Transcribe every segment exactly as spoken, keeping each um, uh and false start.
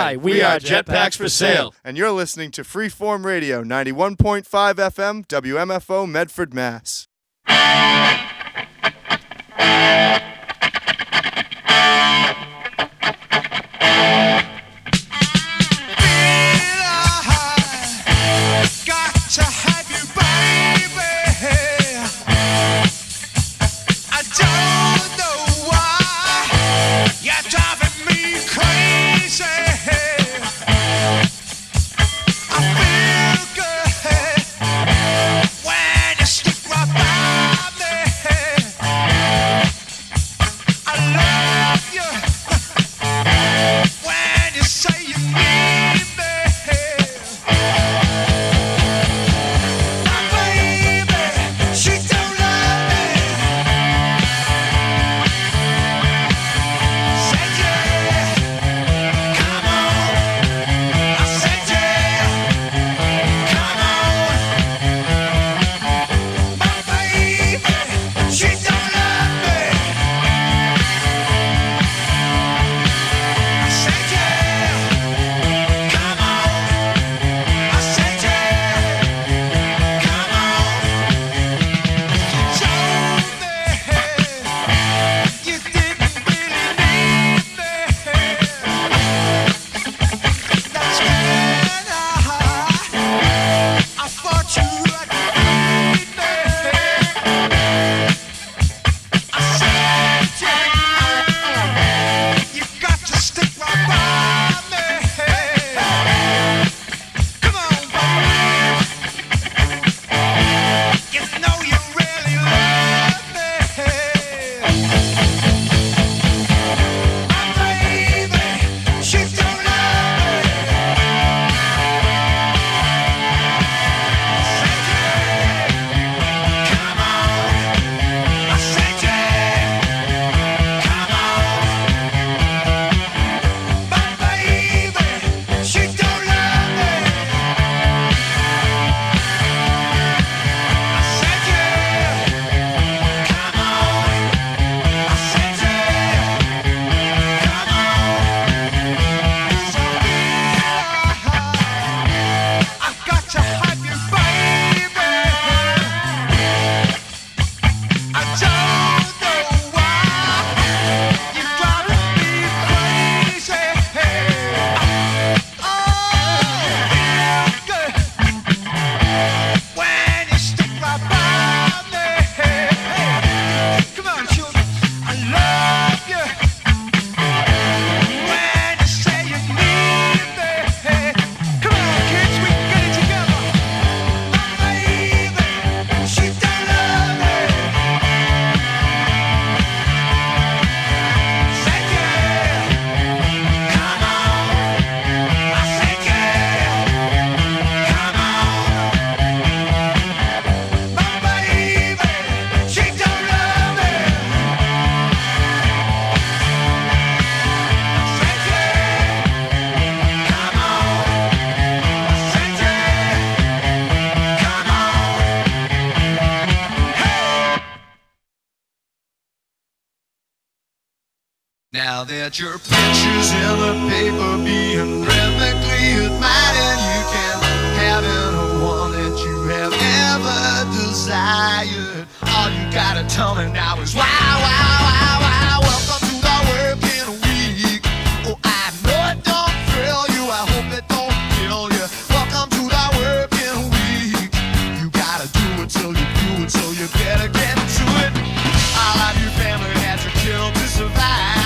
Hi, we are Jetpacks for Sale. And you're listening to Freeform Radio, ninety-one point five F M, W M F O, Medford, Mass. Now that your picture's in the paper being rhythmically admired, you can have any one that you have ever desired. All you gotta tell me now is wow, wow, wow, wow. Welcome to the working week. Oh, I know it don't thrill you, I hope it don't kill you. Welcome to the working week. You gotta do it till you do it, so you better get to it. All of your family had to kill to survive.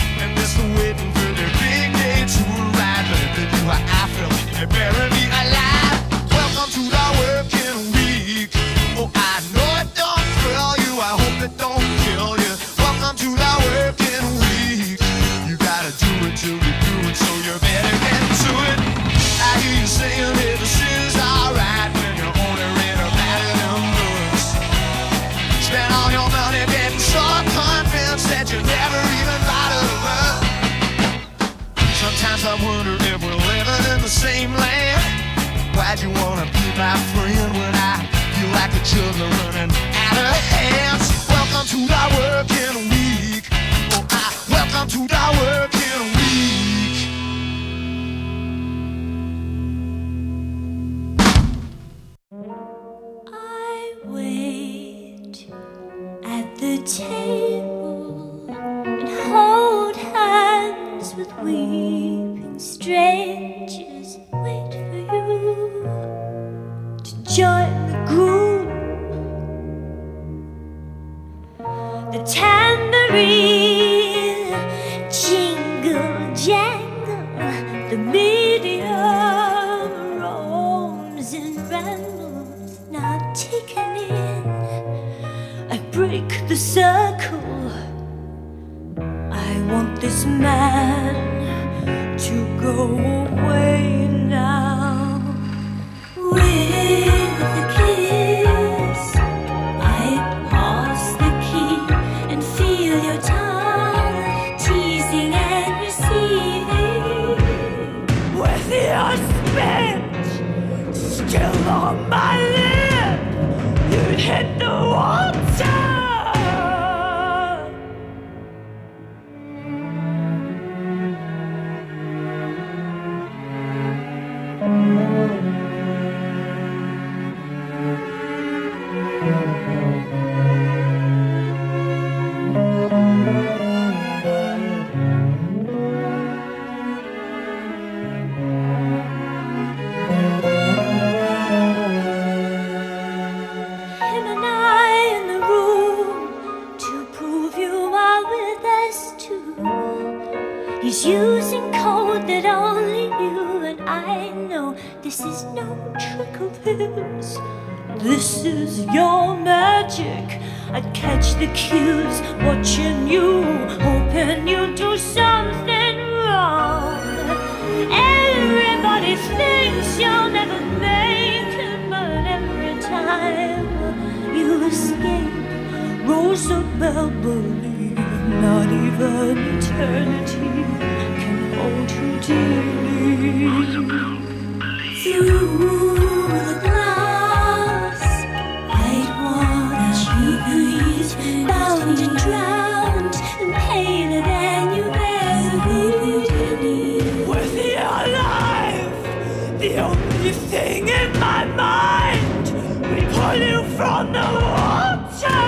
Waiting for the big day to arrive, but if they do how I feel, they better be alive. Welcome to the working week. Oh, I know it don't thrill you, I hope it don't kill you. Welcome to the working week. You gotta do it till you do it, so you better get to it. I hear you saying hey, this is alright when you're only read about it in books. Spend all your money getting so convinced that you never even thought of it. Sometimes I wonder if we're living in the same land. Why'd you wanna be my friend when I feel like the children running out of hands? Welcome to the working week. Oh, I welcome to the working week. table and hold hands with weeping strangers. Wait for you to join the group. The tambourine jingle jangle, the medium roams and rambles, not taken in. I break the circle. I want this man to go away now. With a kiss, I pass the key and feel your tongue teasing and receiving. With your spit still on my lip, you'd hit the water. He's using code that only you and I know. This is no trick of his. This is your magic. I'd catch the cues, watching you, hoping you do something wrong. Everybody thinks you'll never make it, but every time you escape, Rosabelle, believe not even eternity can hold you dearly. Through the glass, I'd wanna cheat, bound and drowned, and paler than you ever did. With your life, the only thing in my mind, we pull you from the water.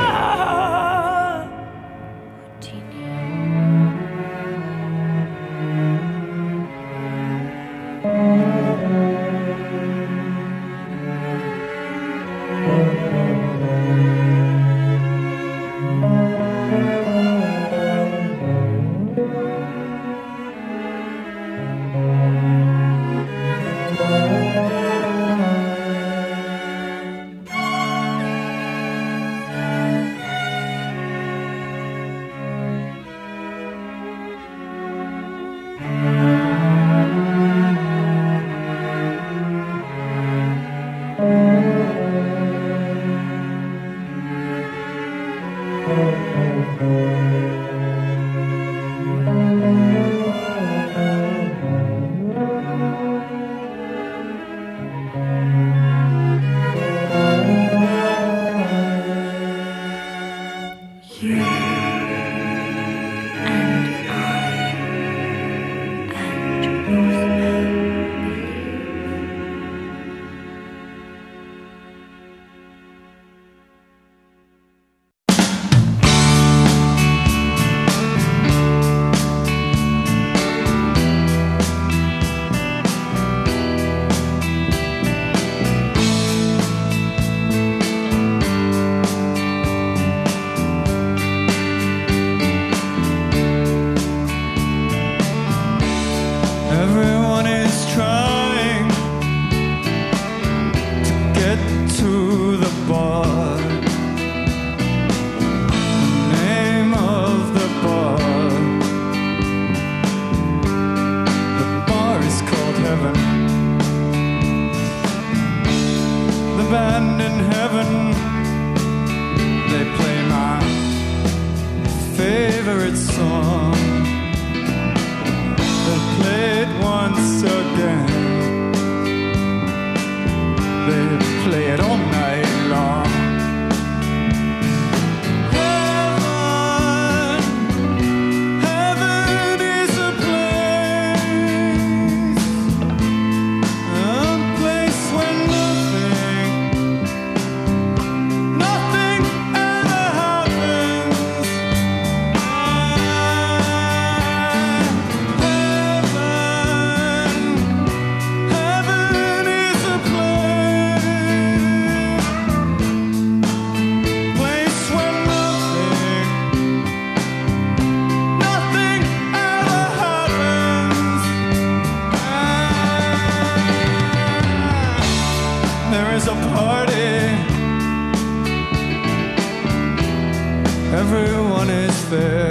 Nothing ever happens. fair.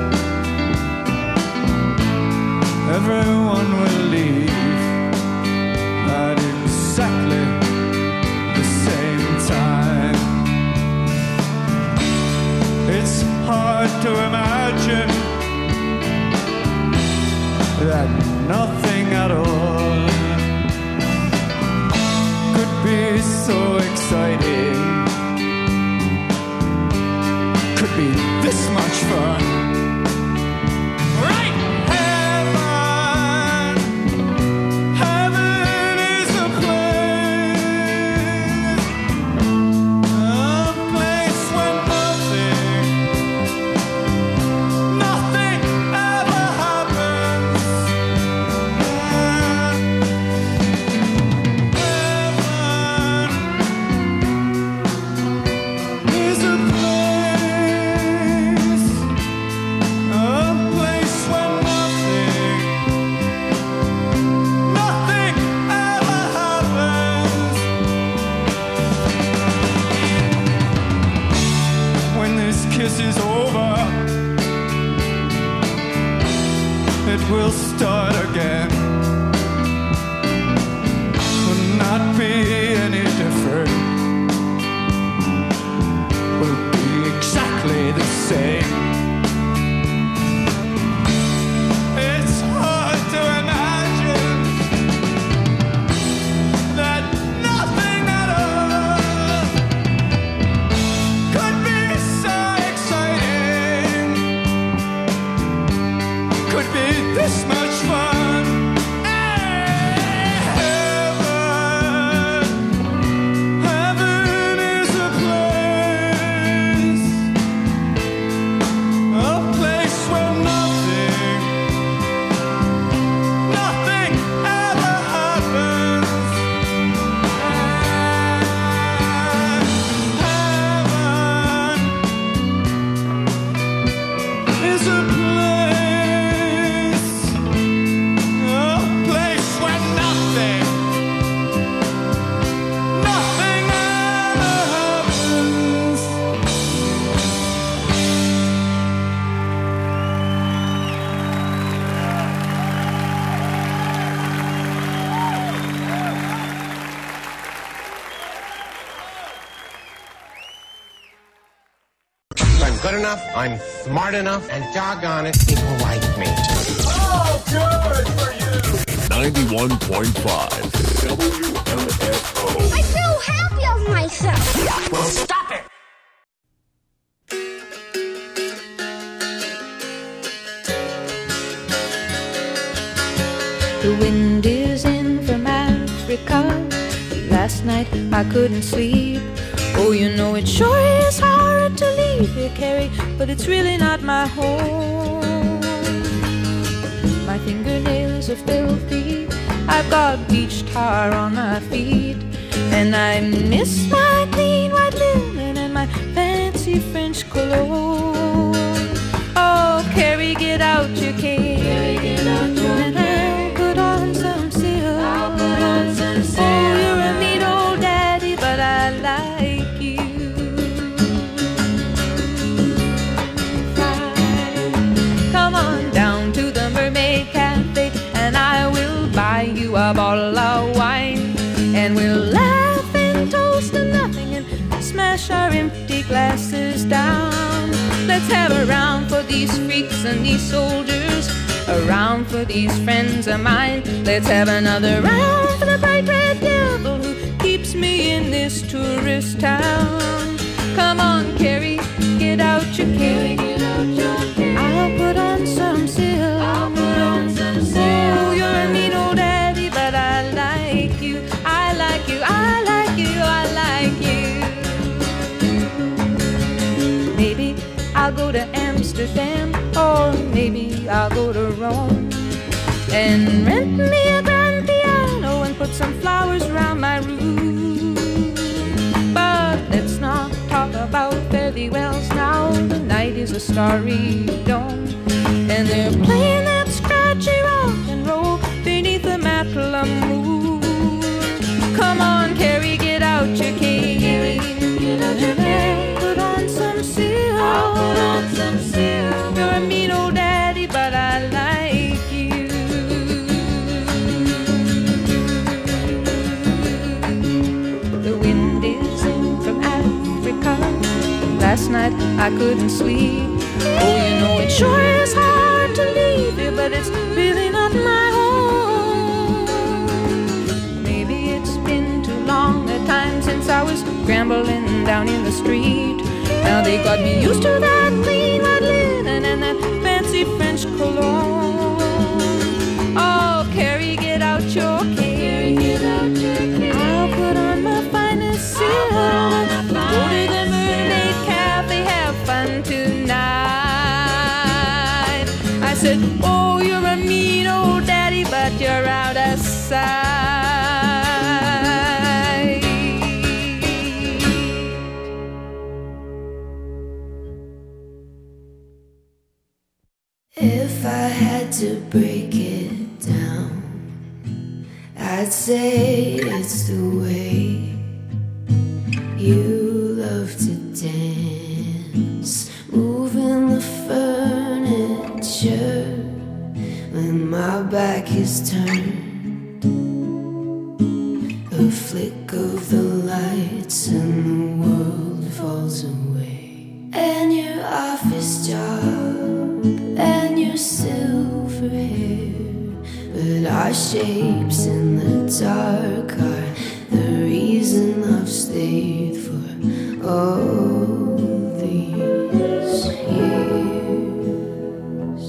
Everyone will leave at exactly the same time. It's hard to imagine that nothing at all could be so exciting, could be this much fun. Right! Heaven, heaven is a place, a place where nothing, nothing ever happens. Heaven is a place, a place where nothing, nothing ever happens. When this kiss is over, it will start again. Will not be any different. Will be exactly the same. It's hard to imagine that nothing at all could be so exciting, could be this much fun. Heaven, heaven is a place, a place where nothing, nothing ever happens. Heaven is a place, a place where nothing, nothing ever happens. I'm good enough, I'm smart enough, and doggone it, people like me. ninety-one point five W M F O. I feel happy of myself. Well, stop it! The wind is in from Africa. Last night I couldn't sleep. Oh, you know it sure is hard to leave here, Carrie, but it's really not my home. My fingernails are filthy. I've got beach tar on my feet, and I miss my clean white linen and my fancy French cologne. Oh, Carrie, get out your cane. Carrie, get out your cane. I'll put on some silk. I'll put on some silk. Oh, you're a neat old daddy, but I like you. Fine. Come on down to the Mermaid Cafe, and I will buy you a bottle of wine, and we'll laugh and toast to nothing and smash our empty glasses down. Let's have a round for these freaks and these soldiers, a round for these friends of mine. Let's have another round for the bright red devil who keeps me in this tourist town. Come on, Carrie, get out your cane. I'll put on some silk. I'll put on some silk. Oh, you're a neat old daddy, but I like you. I like you. I like you. I like you. Maybe I'll go to Amsterdam, or maybe I'll go to Rome, and rent me a grand piano and put some flowers around my room. But let's not talk about fairy wells now. The night is a starry dome, and they're playing that scratchy rock and roll beneath the Matlamoo. Come on, Carrie, get out your cane. Get out your cane. Put on some silk. I'll put on some silk. last night I couldn't sleep. Oh, you know it sure is hard to leave you, but it's really not my home. Maybe it's been too long a time since I was scrambling down in the street. Now they got me used to that clean white linen and that fancy French cologne. Oh, Carrie, get out your cane. I'll put on my finest silk. Go to the Mermaid Cafe, have fun tonight. I said, oh, you're a mean old daddy, but you're out of sight. If I had to break it down, I'd say it's the way you love to dance, moving the furniture when my back is turned. A flick of the lights and the world falls away. And your office job and your silver hair, but our shapes in the dark are the reason I've stayed for all these years.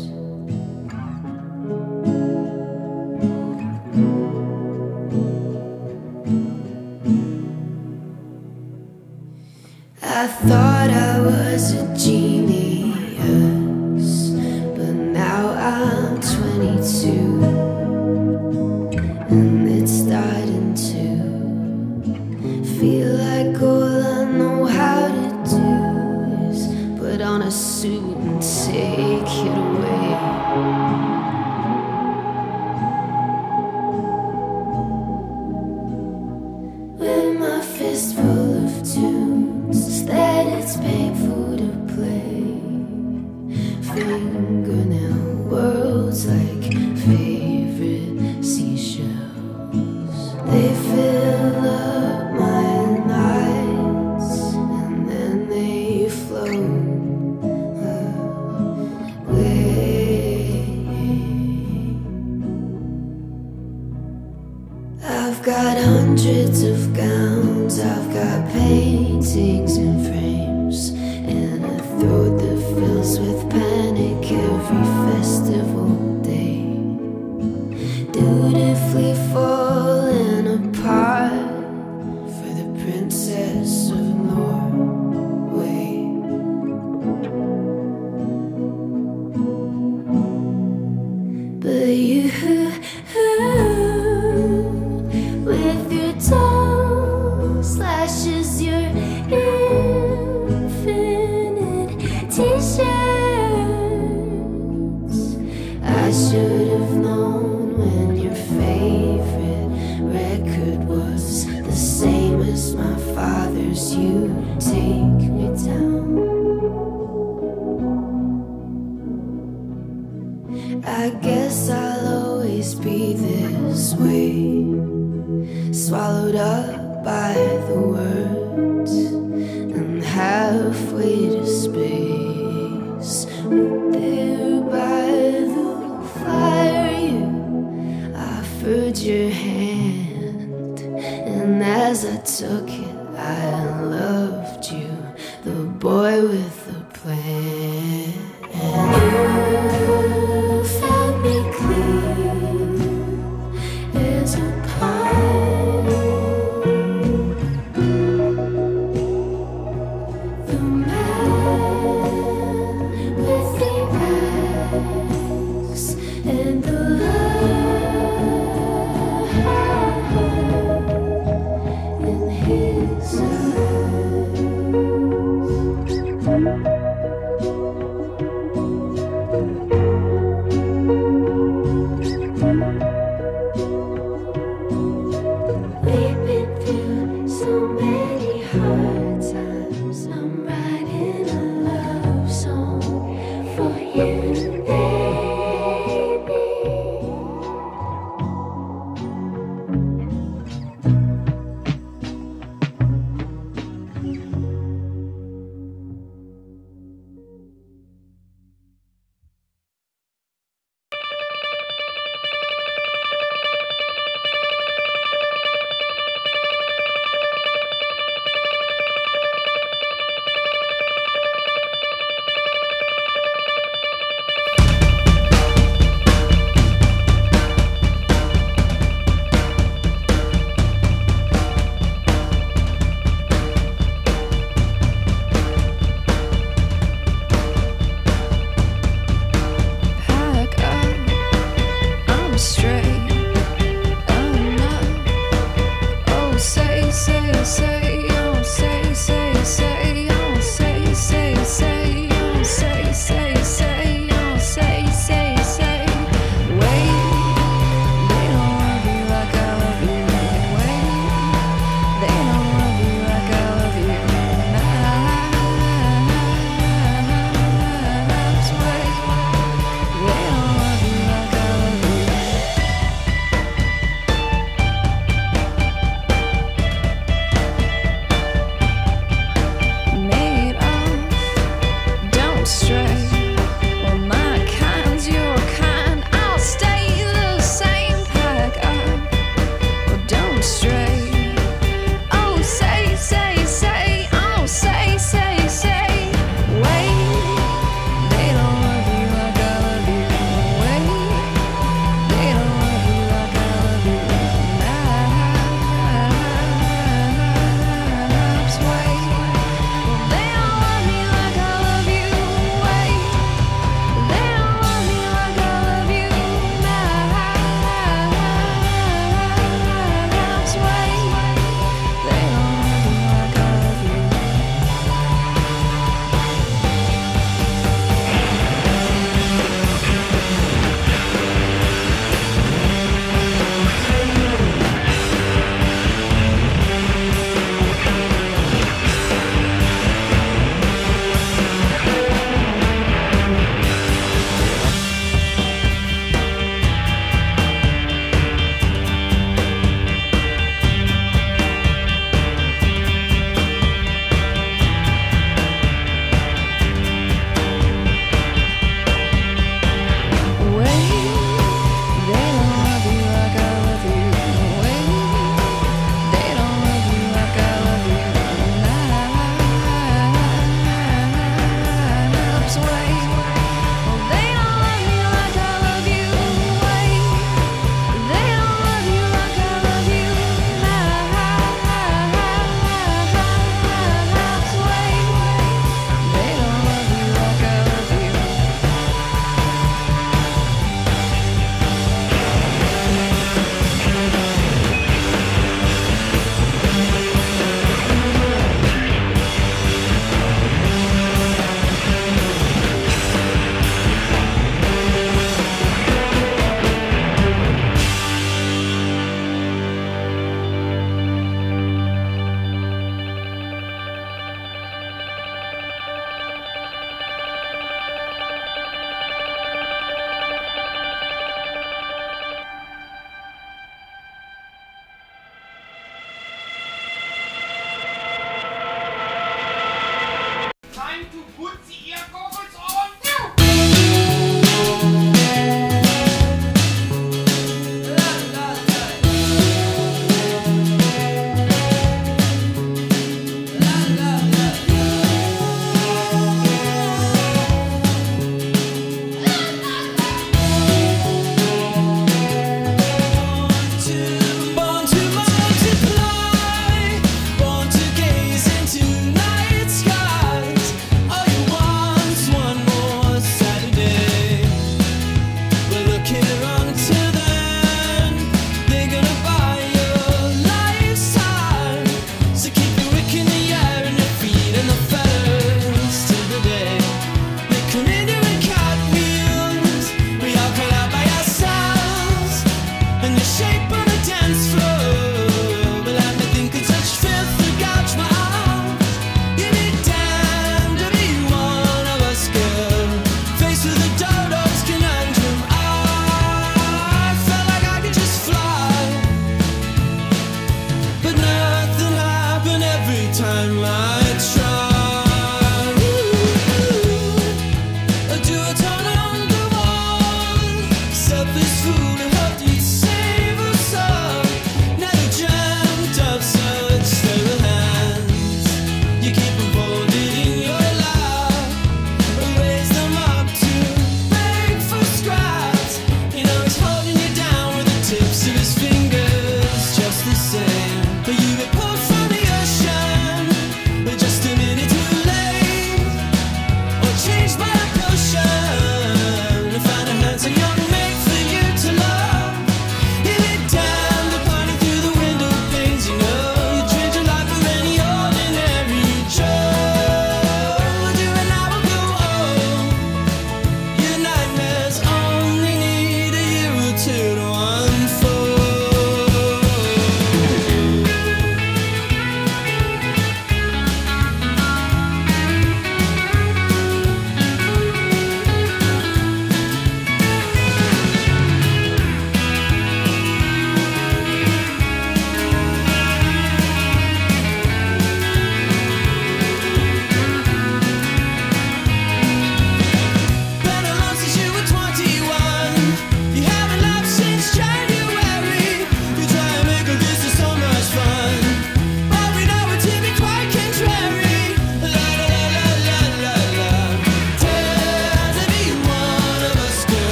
I thought I was a genius, but now I'm twenty-two, and it's starting to feel like all I know how to do is put on a suit and take it away. With my fist full of tunes that it's painful to play, fingernail worlds like favorite seashells. They fill up my nights and then they float away. I've got hundreds of gowns, I've got paintings in frames, and a throat that fills with panic every festival day. Dutifully falling apart for the princess of Norway. But you, with your tongue slashes your infinite t-shirts. I should have known when your favorite record was the same as my father's. You take me down. I guess I'll always be this way, swallowed up by the words and halfway to space. There by the fire you offered your hand, and as I took it I loved you, the boy with the plan. You felt me clean as a pie. The man with the axe and the light in his eyes.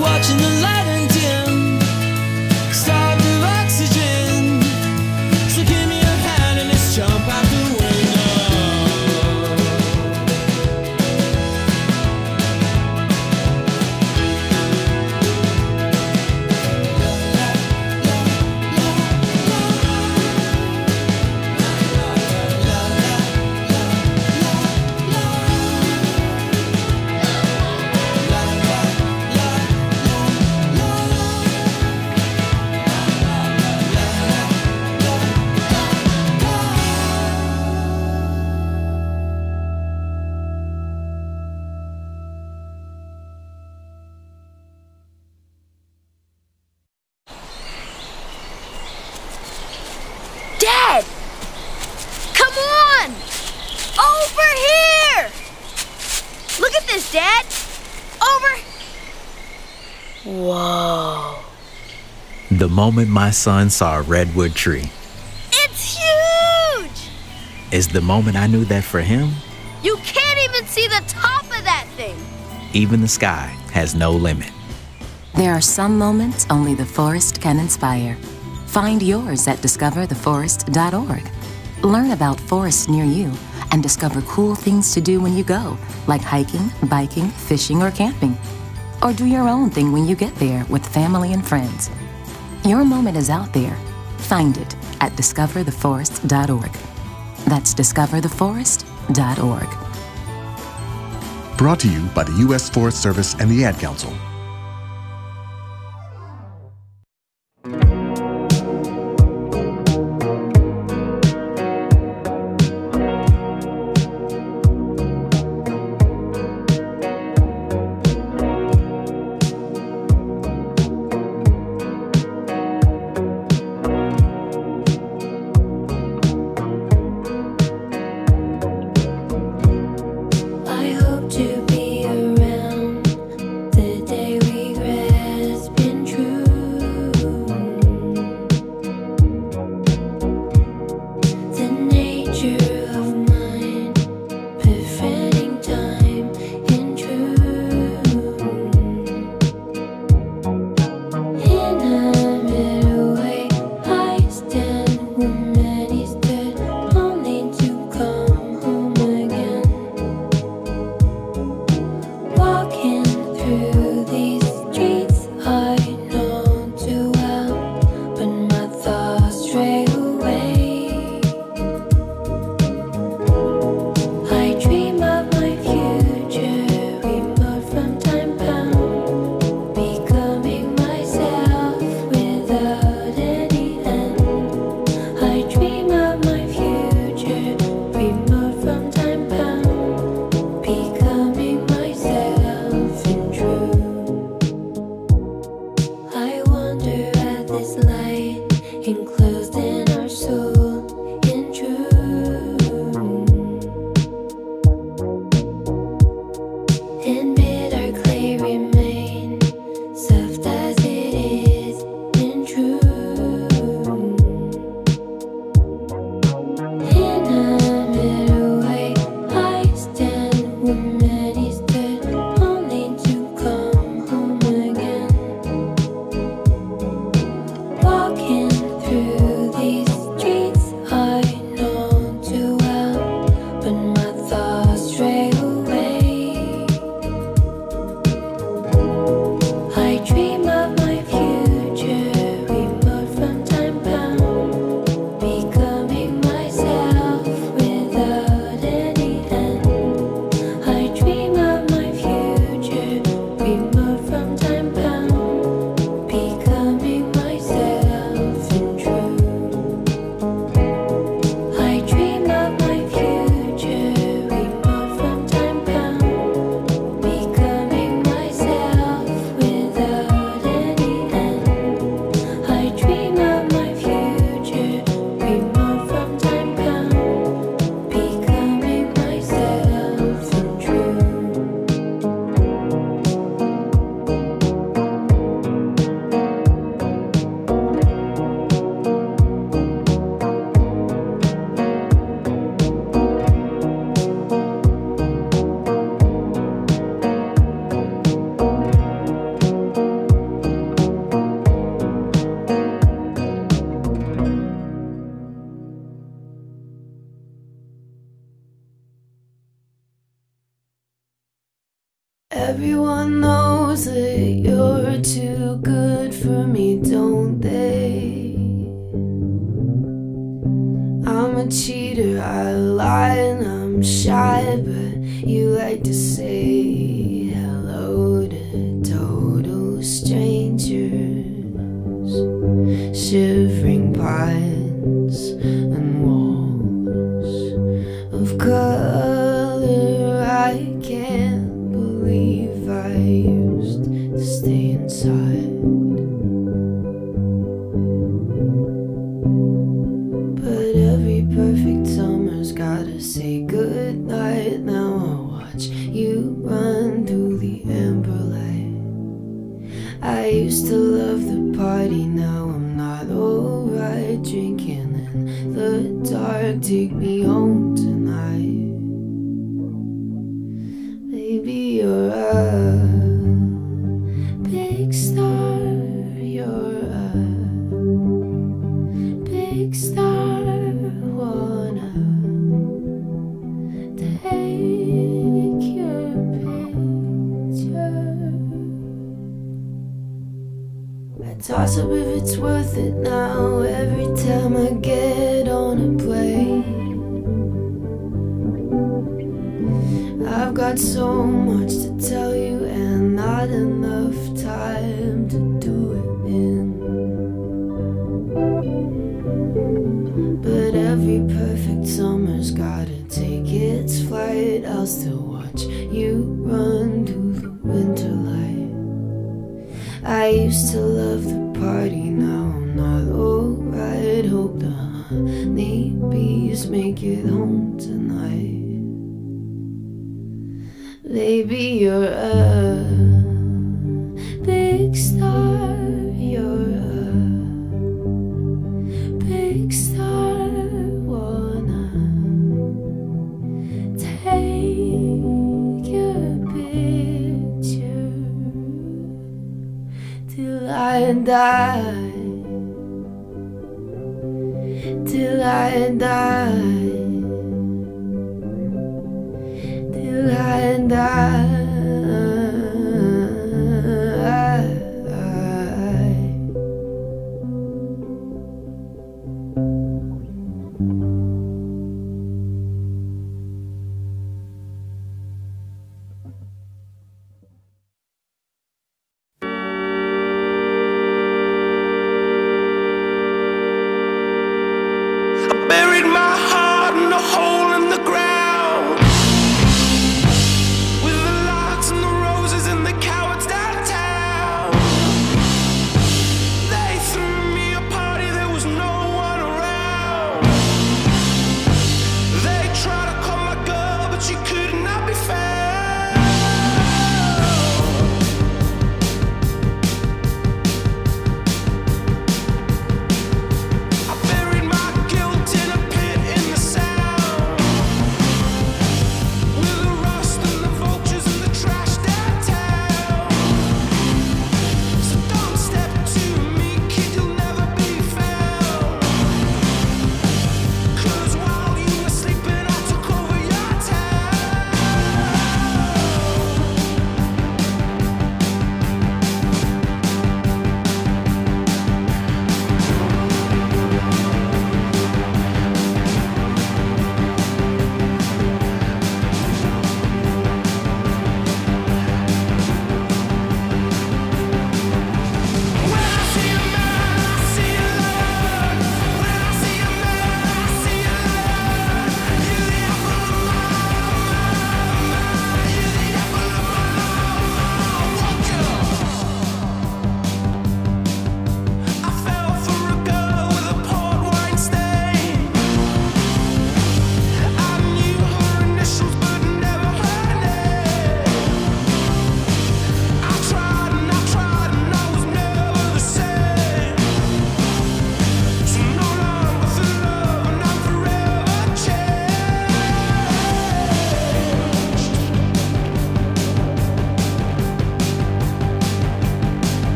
watching the light and dim, starved of oxygen. So give me a hand and let's jump out the window. Dad! Come on! Over here! Look at this, Dad! Over... Whoa. The moment my son saw a redwood tree It's huge! is the moment I knew that for him, You can't even see the top of that thing! even the sky has no limit. There are some moments only the forest can inspire. Find yours at discover the forest dot org. Learn about forests near you and discover cool things to do when you go, like hiking, biking, fishing, or camping. Or do your own thing when you get there with family and friends. Your moment is out there. Find it at discover the forest dot org. That's discover the forest dot org. Brought to you by the U S Forest Service and the Ad Council. I hope to be around the day regret's been true. The nature of mine, befriending time in truth. In a middle way, I stand where many stood, only to come home again. Walking through these streets I know too well, but my thoughts stray away. I dream of my future, remote from time bound, becoming myself without any end. I dream of my future, remote from time bound, becoming myself in truth. I wonder at this light enclosed in our soul in truth. In mid our clay remain, soft as it is in truth. In a middle way, I stand where many stood, only to come home again. Walking through stay inside. But every perfect summer's gotta say goodnight. Now I'll watch you run through the amber light. I used to love the party, now I'm not alright. Drinking in the dark, take me home tonight. Baby, you're a big star, you're a big star. Wanna take your picture. I toss up if it's worth it now. Every time I get on a plane, I've got so much to tell you and not enough time to do it in. But every perfect summer's gotta take its flight. I'll still watch you run through the winter light. I used to love the party, now I'm not alright. Hope the honey bees make it home tonight. Baby, you're a big star, you're a big star. Wanna take your picture till I die, till I die. I and I, I buried my heart in a hole in the ground with a lie.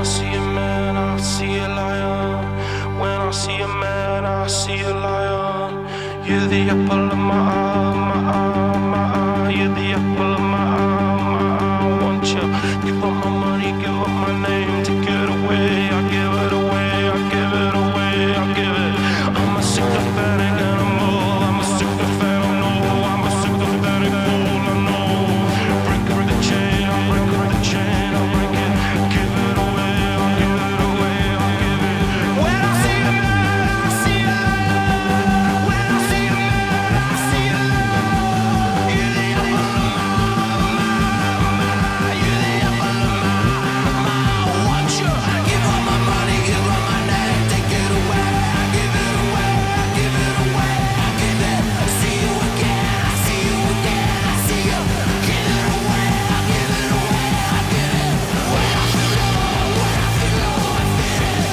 I see a man, I see a lion. When I see a man, I see a lion. You're the apple of my eye, my eye, my eye. You're the apple of my eye, my eye. I want you. Give up my money, give up my name. Take it away, I give it away, I give it away, I give it. I'm a sympathetic animal, I'm a sympathetic, I know. I'm a sympathetic fool, I know. Break up the chain, I break up the chain, I break it. Give it away, I give it away, I give it. When I see a man, I see a lion. When I see a man, I see a lion. You're the apple of my eye, you're the apple of my eye. I want you. Give up my money, give up my name. Take it away, I give it away, I give it away, I give it. See you again, I see you again, I see you. Give it away, I give it away, I give it. When I feel low, when I feel low, I feel it.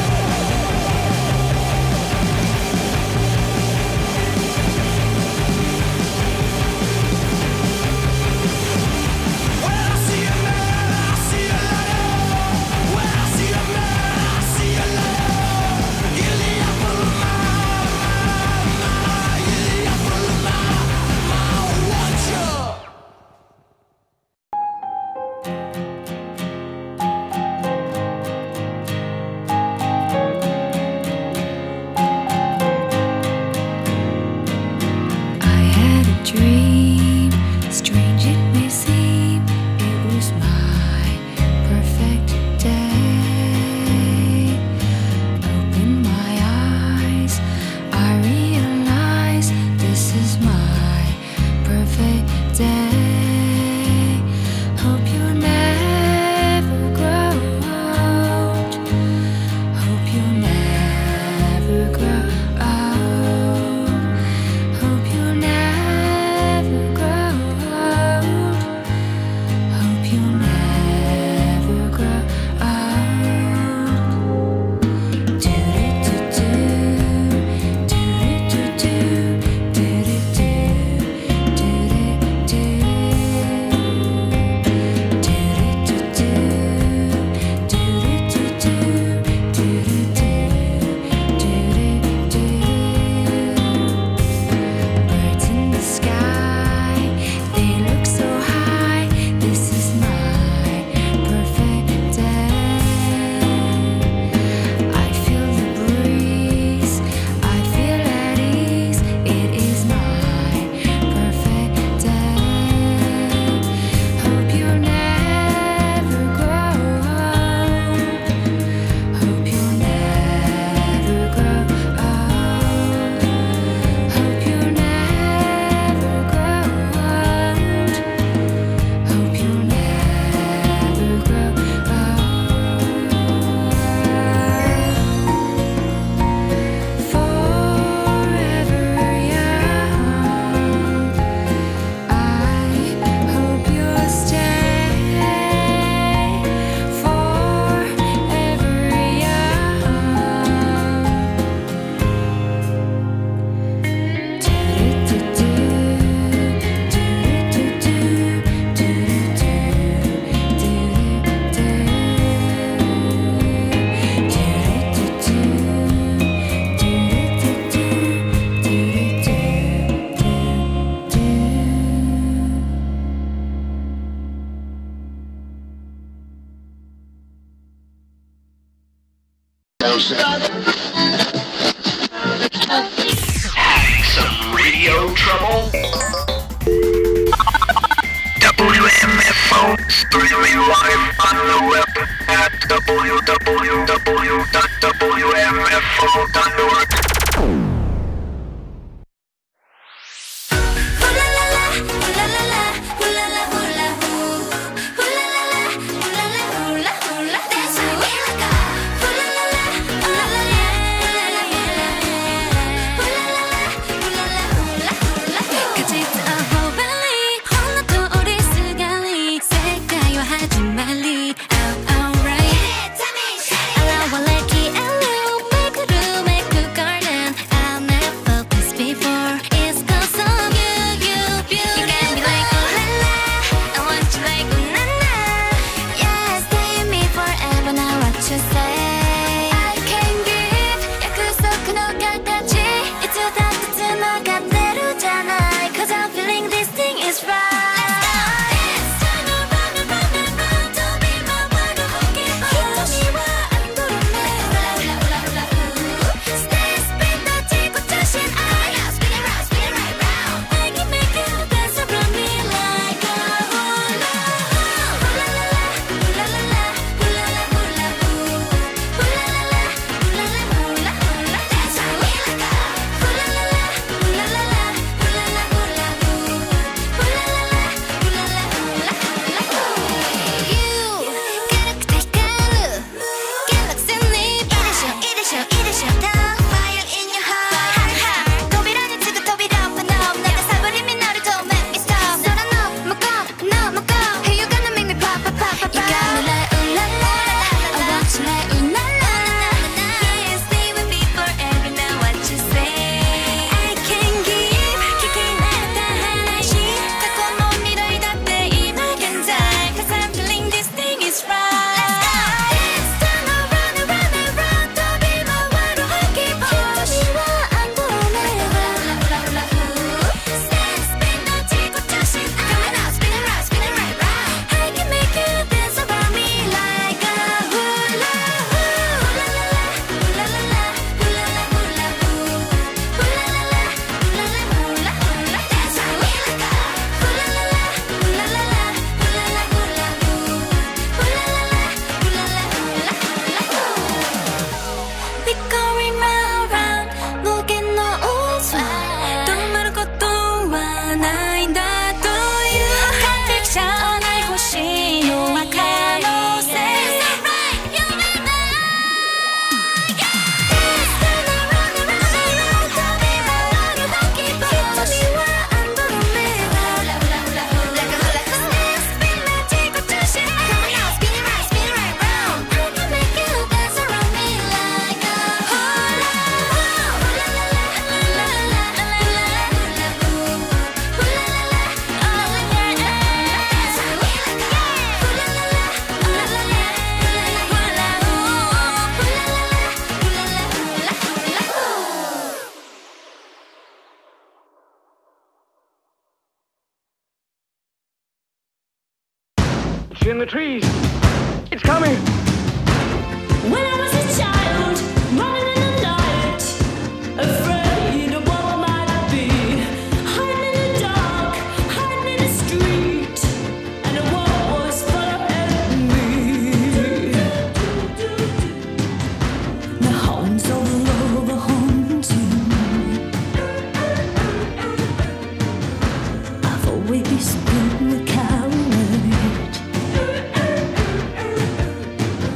When I see a man, I see a lion. When I see a man, I see a lion. You're the apple of my eye, you're the apple of my eye. I want you. I had a dream, strange it may seem, it was my perfect day. Open my eyes, I realize this is my perfect day. Hope you never grow old. Hope you never grow old. Hope you never grow old. Hope you never grow old. Do do do do do do do do do do do Birds in the sky, they look so high. This is my perfect day. I feel the breeze, I feel at ease. It is my perfect day. Hope you never grow old. Hope you never grow old. Hope you never grow old. Hope you never grow old. Forever young. I hope you'll stay. Forever young. Do do do do do do do do do do do Having some radio trouble? W M F O streaming live on the web at w w w dot w m f o dot org. I you say. I can give 約束の形いつだってつながってるじゃない Cause I'm feeling this thing is right. It's in the trees. It's coming. When I was a child, running in the night, afraid of what might be, hiding in the dark, hiding in the street, and the world was following me. The hounds of love are haunting. I've always been the coward.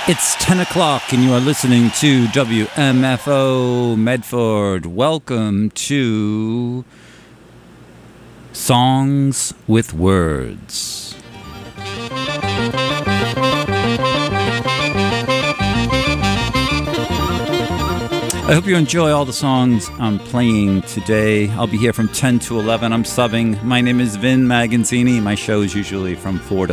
It's ten o'clock and you are listening to W M F O Medford. Welcome to Songs with Words. I hope you enjoy all the songs I'm playing today. I'll be here from ten to eleven. I'm subbing. My name is Vin Magazzini. My show is usually from four to